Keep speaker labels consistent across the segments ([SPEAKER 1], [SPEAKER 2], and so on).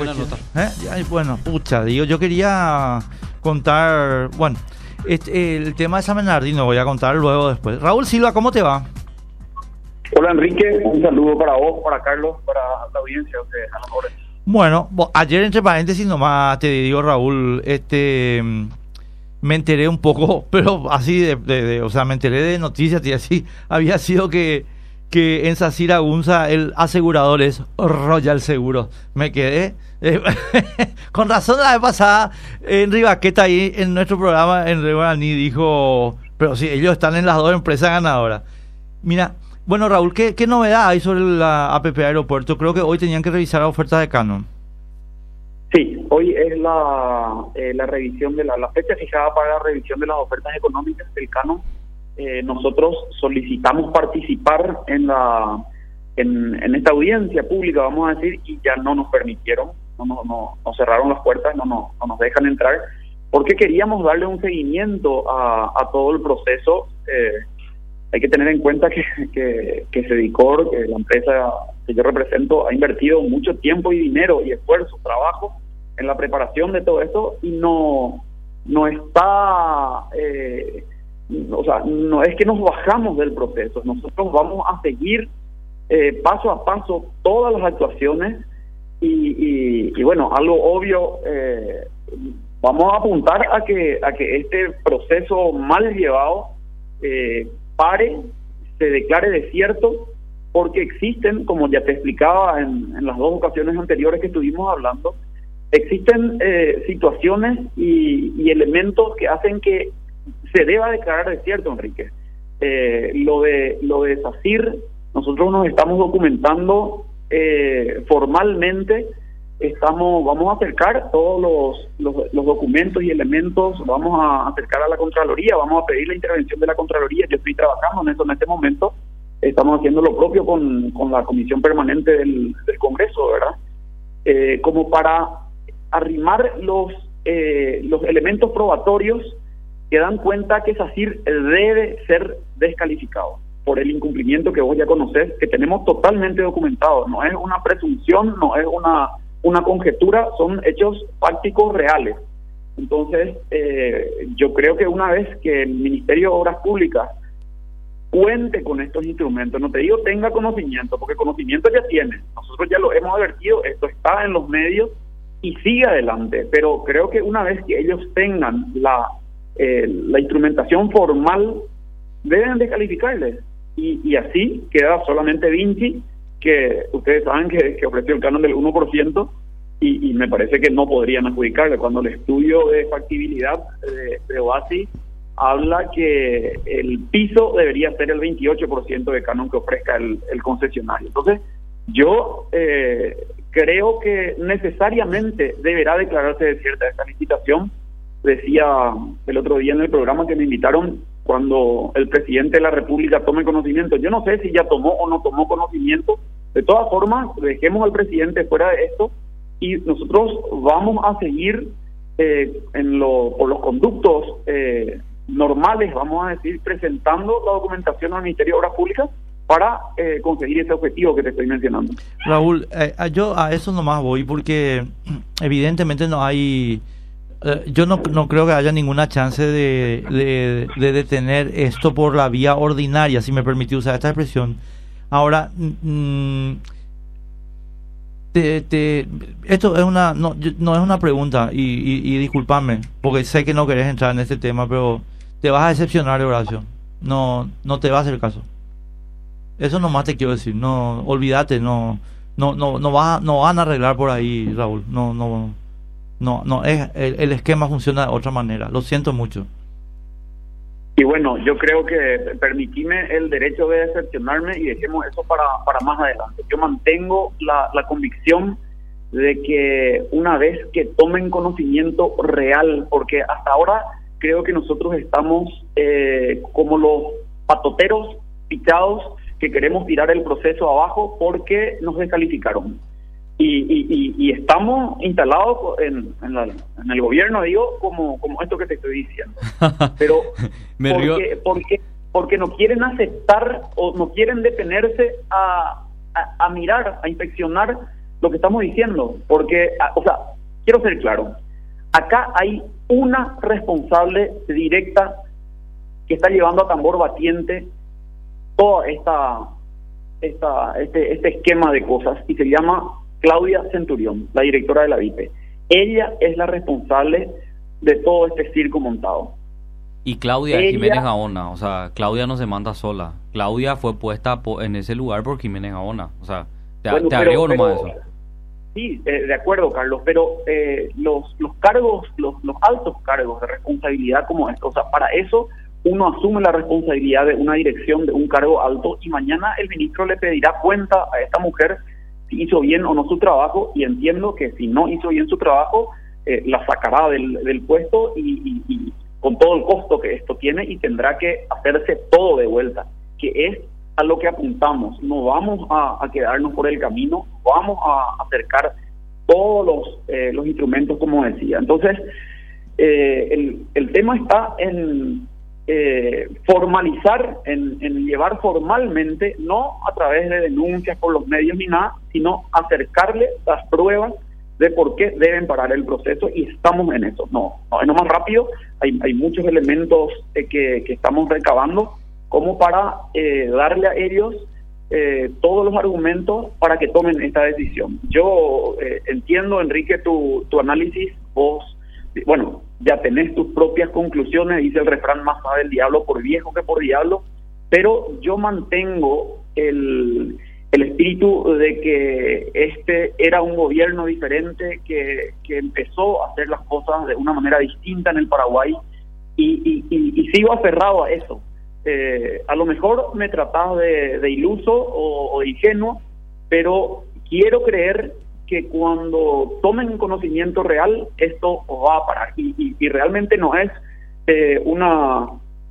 [SPEAKER 1] buena nota.
[SPEAKER 2] Bueno, pucha, digo, yo quería contar, bueno, el tema de San Bernardino, voy a contar luego después. Raúl Silva, ¿cómo te va?
[SPEAKER 3] Hola Enrique, un saludo para vos, para Carlos, para la audiencia, a las horas.
[SPEAKER 2] Bueno, ayer entre paréntesis nomás te digo, Raúl, me enteré un poco, pero así o sea, me enteré de noticias y así había sido que en Sacira Gunza el asegurador es Royal Seguros. Me quedé con razón la vez pasada Henry Baqueta ahí en nuestro programa en Guaraní dijo, pero sí, ellos están en las dos empresas ganadoras. Mira, bueno, Raúl, ¿qué novedad hay sobre la APP Aeropuerto? Creo que hoy tenían que revisar la oferta de Canon.
[SPEAKER 3] Sí, hoy es la revisión de la fecha fijada para la revisión de las ofertas económicas del Canon. Nosotros solicitamos participar en esta audiencia pública, vamos a decir, y ya no nos permitieron, nos cerraron las puertas, no nos dejan entrar, porque queríamos darle un seguimiento a todo el proceso. Hay que tener en cuenta que Cedicor, la empresa que yo represento, ha invertido mucho tiempo y dinero y esfuerzo, trabajo en la preparación de todo esto y no está, o sea, no es que nos bajamos del proceso. Nosotros vamos a seguir paso a paso todas las actuaciones y bueno, algo obvio, vamos a apuntar a que este proceso mal llevado pare, se declare desierto, porque existen, como ya te explicaba en las dos ocasiones anteriores que estuvimos hablando, existen situaciones y elementos que hacen que se deba declarar desierto, Enrique. Lo de SACIR, nosotros nos estamos documentando formalmente, vamos a acercar todos los documentos y elementos, vamos a acercar a la Contraloría, vamos a pedir la intervención de la Contraloría. Yo estoy trabajando en eso en este momento, estamos haciendo lo propio con la Comisión Permanente del Congreso, ¿verdad? Como para arrimar los elementos probatorios que dan cuenta que SACIR debe ser descalificado por el incumplimiento que vos ya conocés, que tenemos totalmente documentado. No es una presunción, no es una conjetura, son hechos fácticos reales. Entonces, yo creo que una vez que el Ministerio de Obras Públicas cuente con estos instrumentos, no te digo tenga conocimiento, porque conocimiento ya tiene, nosotros ya lo hemos advertido, esto está en los medios y sigue adelante, pero creo que una vez que ellos tengan la instrumentación formal, deben descalificarles, y así queda solamente Vinci, que ustedes saben que ofreció el canon del 1%, y me parece que no podrían adjudicarle, cuando el estudio de factibilidad de OASI habla que el piso debería ser el 28% de canon que ofrezca el concesionario. Entonces, yo creo que necesariamente deberá declararse desierta esta licitación. Decía el otro día en el programa que me invitaron, cuando el presidente de la República tome conocimiento, yo no sé si ya tomó o no tomó conocimiento. De todas formas, dejemos al presidente fuera de esto y nosotros vamos a seguir por los conductos normales, vamos a decir, presentando la documentación al Ministerio de Obras Públicas para conseguir ese objetivo que te estoy mencionando.
[SPEAKER 2] Raúl, yo a eso nomás voy porque evidentemente no hay... yo no creo que haya ninguna chance de detener esto por la vía ordinaria, si me permite usar esta expresión. Ahora, esto es no es una pregunta y discúlpame, porque sé que no querés entrar en este tema, pero te vas a decepcionar, Horacio. No te va a hacer caso. Eso nomás te quiero decir. No, olvídate, no van a arreglar por ahí, Raúl. No es el esquema funciona de otra manera. Lo siento mucho.
[SPEAKER 3] Y bueno, yo creo que permitime el derecho de decepcionarme y dejemos eso para más adelante. Yo mantengo la convicción de que una vez que tomen conocimiento real, porque hasta ahora creo que nosotros estamos como los patoteros pichados que queremos tirar el proceso abajo porque nos descalificaron. Y estamos instalados en el gobierno, digo, como esto que te estoy diciendo. Pero porque no quieren aceptar o no quieren detenerse a mirar, a inspeccionar lo que estamos diciendo, porque, o sea, quiero ser claro, acá hay una responsable directa que está llevando a tambor batiente todo este esquema de cosas, y se llama Claudia Centurión, la directora de la VIPE. Ella es la responsable de todo este circo montado.
[SPEAKER 1] Y Claudia es Jiménez Gaona, o sea, Claudia no se manda sola. Claudia fue puesta en ese lugar por Jiménez Gaona, o sea, te agrego nomás eso.
[SPEAKER 3] Sí, de acuerdo, Carlos, pero los cargos, los altos cargos de responsabilidad como esto, o sea, para eso uno asume la responsabilidad de una dirección, de un cargo alto, y mañana el ministro le pedirá cuenta a esta mujer si hizo bien o no su trabajo, y entiendo que si no hizo bien su trabajo, la sacará del puesto y con todo el costo que esto tiene, y tendrá que hacerse todo de vuelta, que es a lo que apuntamos. No vamos a quedarnos por el camino, vamos a acercar todos los instrumentos, como decía. Entonces, el tema está en formalizar, en llevar formalmente, no a través de denuncias por los medios ni nada, sino acercarle las pruebas de por qué deben parar el proceso, y estamos en eso. No más rápido, hay muchos elementos que estamos recabando como para darle a ellos todos los argumentos para que tomen esta decisión. Yo entiendo, Enrique, tu análisis. Vos, bueno, ya tenés tus propias conclusiones, dice el refrán, más sabe el diablo por viejo que por diablo, pero yo mantengo el espíritu de que este era un gobierno diferente, que empezó a hacer las cosas de una manera distinta en el Paraguay, y sigo aferrado a eso. A lo mejor me tratás de iluso o de ingenuo, pero quiero creer que cuando tomen conocimiento real, esto va a parar, y realmente no es una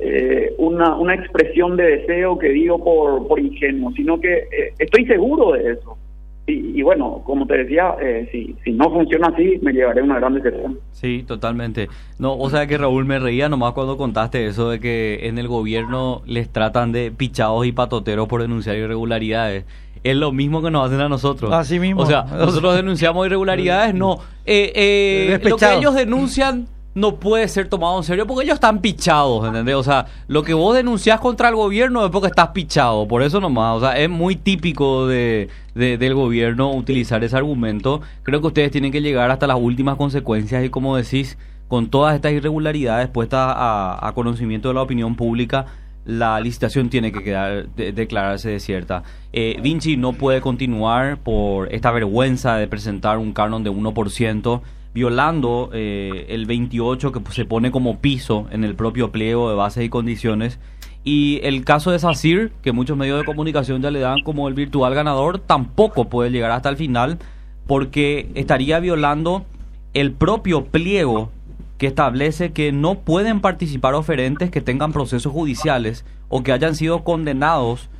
[SPEAKER 3] expresión de deseo que digo por ingenuo, sino que estoy seguro de eso. Y bueno, como te decía, si no funciona así, me llevaré una gran decepción.
[SPEAKER 1] Sí, totalmente. No, o sea que Raúl, me reía nomás cuando contaste eso de que en el gobierno les tratan de pichados y patoteros por denunciar irregularidades. Es lo mismo que nos hacen a nosotros.
[SPEAKER 2] Así mismo.
[SPEAKER 1] O sea, nosotros denunciamos irregularidades, no. Lo que ellos denuncian no puede ser tomado en serio porque ellos están pichados, ¿entendés? O sea, lo que vos denunciás contra el gobierno es porque estás pichado, por eso nomás. O sea, es muy típico del gobierno utilizar ese argumento. Creo que ustedes tienen que llegar hasta las últimas consecuencias, y como decís, con todas estas irregularidades puestas a conocimiento de la opinión pública, la licitación tiene que declararse desierta. Vinci no puede continuar por esta vergüenza de presentar un canon de 1%, violando el 28 que se pone como piso en el propio pliego de bases y condiciones. Y el caso de SACIR, que muchos medios de comunicación ya le dan como el virtual ganador, tampoco puede llegar hasta el final, porque estaría violando el propio pliego que establece que no pueden participar oferentes que tengan procesos judiciales o que hayan sido condenados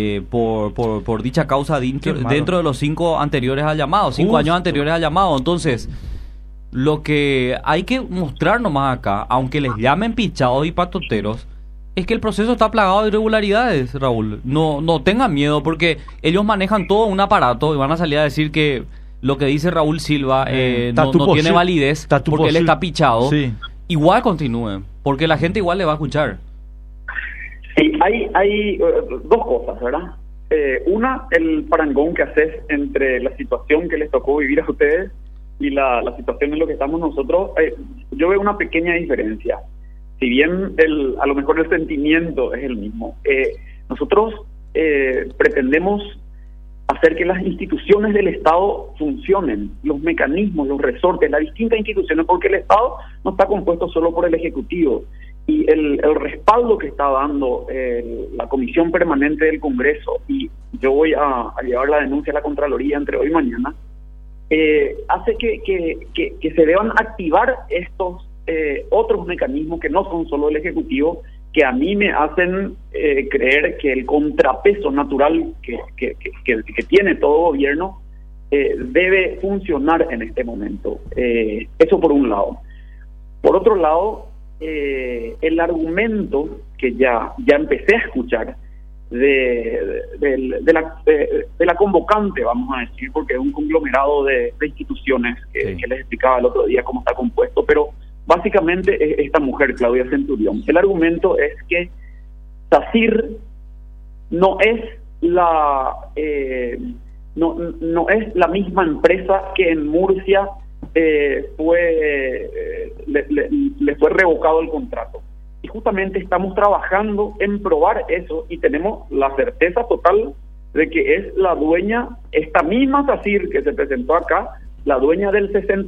[SPEAKER 1] por dicha causa dentro de los 5 anteriores al llamado, 5 años anteriores al llamado. Entonces, lo que hay que mostrar nomás acá, aunque les llamen pichados y patoteros, es que el proceso está plagado de irregularidades, Raúl. No tengan miedo, porque ellos manejan todo un aparato y van a salir a decir que lo que dice Raúl Silva no tiene validez porque él está pichado. Sí. Igual continúen, porque la gente igual le va a escuchar.
[SPEAKER 3] Sí, hay dos cosas, ¿verdad? Una, el parangón que haces entre la situación que les tocó vivir a ustedes y la situación en la que estamos nosotros. Yo veo una pequeña diferencia. Si bien a lo mejor el sentimiento es el mismo, nosotros pretendemos hacer que las instituciones del Estado funcionen, los mecanismos, los resortes, las distintas instituciones, porque el Estado no está compuesto solo por el Ejecutivo, y el respaldo que está dando la Comisión Permanente del Congreso, y yo voy a llevar la denuncia a la Contraloría entre hoy y mañana, hace que se deban activar estos otros mecanismos que no son solo el Ejecutivo, que a mí me hacen creer que el contrapeso natural que tiene todo gobierno debe funcionar en este momento. Eso por un lado. Por otro lado, el argumento que ya empecé a escuchar la convocante, vamos a decir, porque es un conglomerado de instituciones que les explicaba el otro día cómo está compuesto, pero básicamente es esta mujer, Claudia Centurión. El argumento es que SACIR no es no es la misma empresa que en Murcia le fue revocado el contrato. Y justamente estamos trabajando en probar eso y tenemos la certeza total de que es la dueña, esta misma SACIR que se presentó acá, la dueña del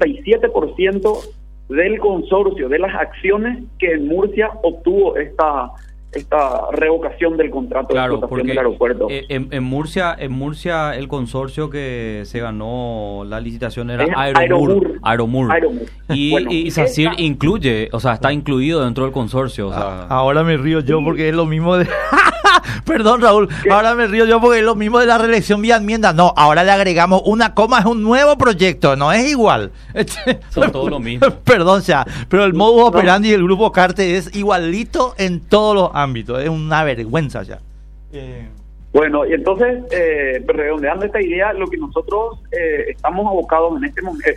[SPEAKER 3] 67% del consorcio, de las acciones que en Murcia obtuvo esta revocación del contrato de explotación del aeropuerto.
[SPEAKER 1] En Murcia el consorcio que se ganó la licitación era Aeromur. Y SACIR incluye, o sea, está incluido dentro del consorcio. O sea.
[SPEAKER 2] Ahora me río yo porque es lo mismo de... Perdón, Raúl, ahora me río yo porque es lo mismo de la reelección vía enmienda. No, ahora le agregamos una coma, es un nuevo proyecto, no es igual.
[SPEAKER 1] Son todo lo mismo.
[SPEAKER 2] Perdón, pero el modus operandi del grupo Carte es igualito en todos los ámbitos, es una vergüenza ya.
[SPEAKER 3] Bueno, y entonces, redondeando esta idea, lo que nosotros estamos abocados en este momento,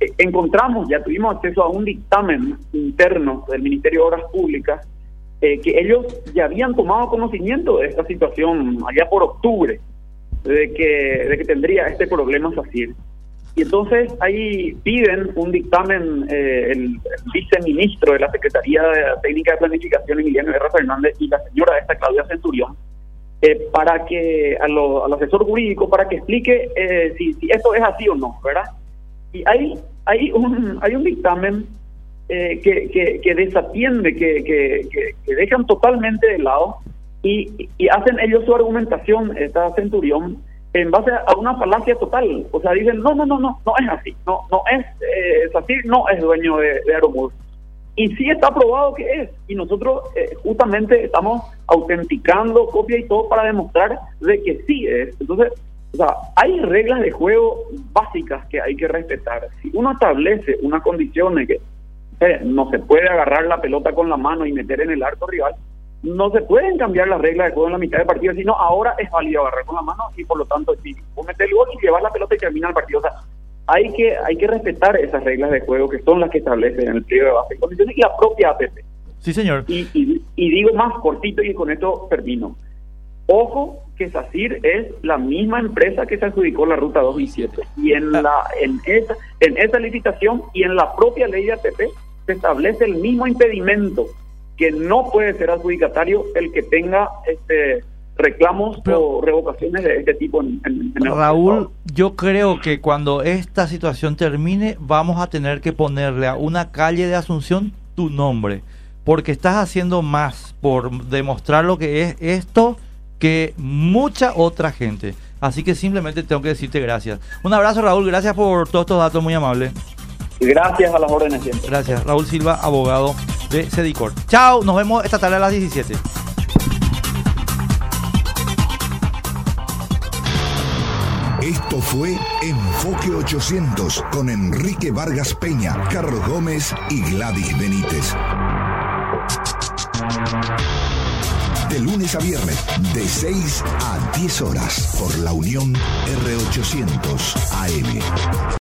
[SPEAKER 3] ya tuvimos acceso a un dictamen interno del Ministerio de Obras Públicas, que ellos ya habían tomado conocimiento de esta situación allá por octubre, de que tendría este problema SACIR. Y entonces ahí piden un dictamen el viceministro de la Secretaría de Técnica de Planificación, Emiliano Guerra Fernández, y la señora esta, Claudia Centurión, para que al asesor jurídico, para que explique si esto es así o no, ¿verdad? Y hay un dictamen que desatiende, que dejan totalmente de lado y hacen ellos su argumentación, esta Centurión, en base a una falacia total. O sea, dicen, no es así, no es, SACIR no es dueño de Aeromur. Y sí está probado que es, y nosotros justamente estamos autenticando copia y todo para demostrar de que sí es. Entonces, o sea, hay reglas de juego básicas que hay que respetar. Si uno establece unas condiciones que no se puede agarrar la pelota con la mano y meter en el arco rival, no se pueden cambiar las reglas de juego en la mitad del partido, sino ahora es válido agarrar con la mano y por lo tanto si vos metés el gol y llevas la pelota y termina el partido. O sea, hay que respetar esas reglas de juego que son las que establecen en el pliego de base de condiciones y la propia APP.
[SPEAKER 2] Sí, señor.
[SPEAKER 3] Y digo más cortito y con esto termino. Ojo que SACIR es la misma empresa que se adjudicó la Ruta 217 y en esa licitación y en la propia ley de APP se establece el mismo impedimento, que no puede ser adjudicatario el que tenga reclamos o revocaciones de este tipo en
[SPEAKER 2] Raúl, yo creo que cuando esta situación termine vamos a tener que ponerle a una calle de Asunción tu nombre, porque estás haciendo más por demostrar lo que es esto que mucha otra gente. Así que simplemente tengo que decirte gracias. Un abrazo, Raúl, gracias por todos estos datos, muy amable.
[SPEAKER 3] Gracias a las órdenes siempre.
[SPEAKER 2] Gracias, Raúl Silva, abogado de Cedicor. Chao, nos vemos esta tarde a las 17.
[SPEAKER 4] Esto fue Enfoque 800 con Enrique Vargas Peña, Carlos Gómez y Gladys Benítez. De lunes a viernes, de 6 a 10 horas, por la Unión R800 AM.